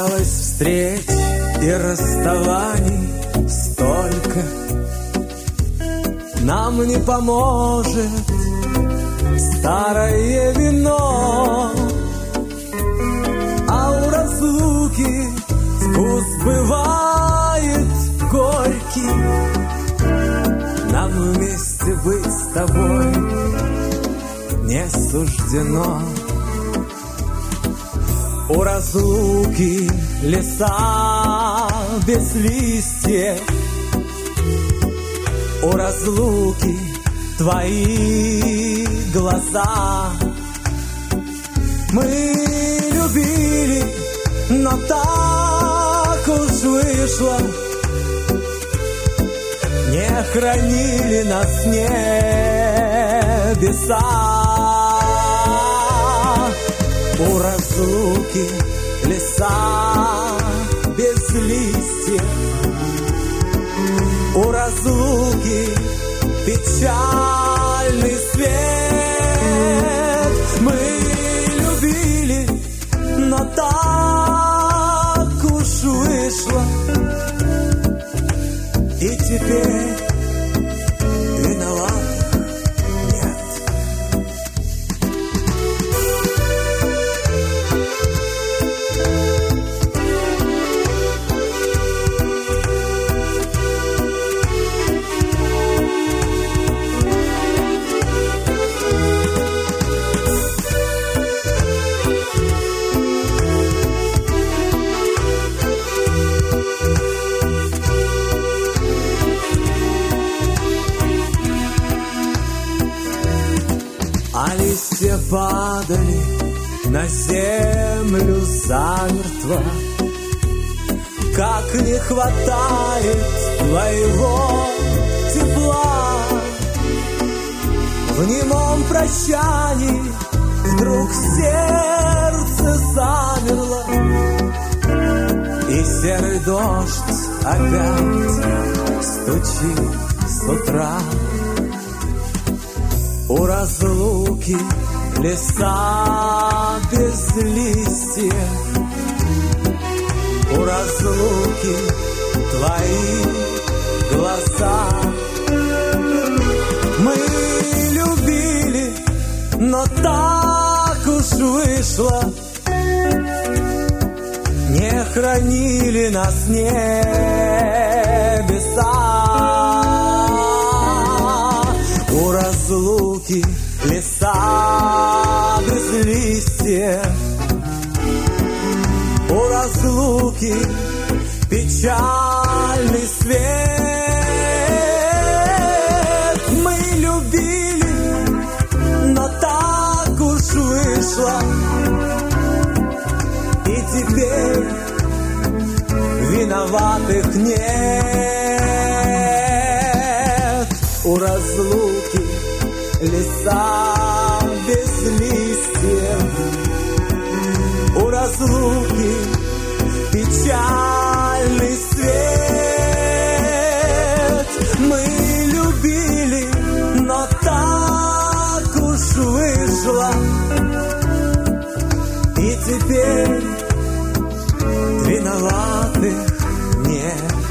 Осталось встреч и расставаний столько. Нам не поможет старое вино, а у разлуки вкус бывает горький. Нам вместе быть с тобой не суждено. У разлуки леса без листьев, у разлуки твои глаза. Мы любили, но так уж вышло, не хранили нас небеса. У разлуки леса без листьев, у разлуки печальный свет. Мы любили, но так уж вышло, и теперь виноватых нет. А листья падали на землю замертво. Как не хватает твоего тепла. В немом прощании вдруг сердце замерло, и серый дождь опять стучит с утра. У разлуки леса без листьев, у разлуки твои глаза. Мы любили, но так уж вышло, не хранили нас небеса. У разлуки леса без листьев, у разлуки печальный свет. Мы любили, но так уж вышло, и теперь виноватых нет. У разлуки леса без листьев, у разлуки печальный свет. Мы любили, но так уж вышло, и теперь виноватых нет.